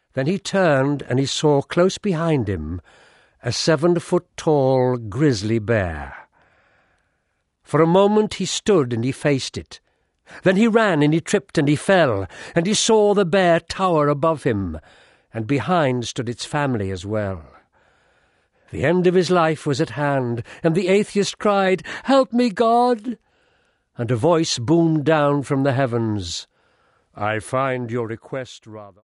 Then he turned, and he saw close behind him a 7-foot-tall grizzly bear. For a moment he stood and he faced it. Then he ran and he tripped and he fell, and he saw the bear tower above him, and behind stood its family as well. The end of his life was at hand, and the atheist cried, "Help me, God!" And a voice boomed down from the heavens, "I find your request rather..."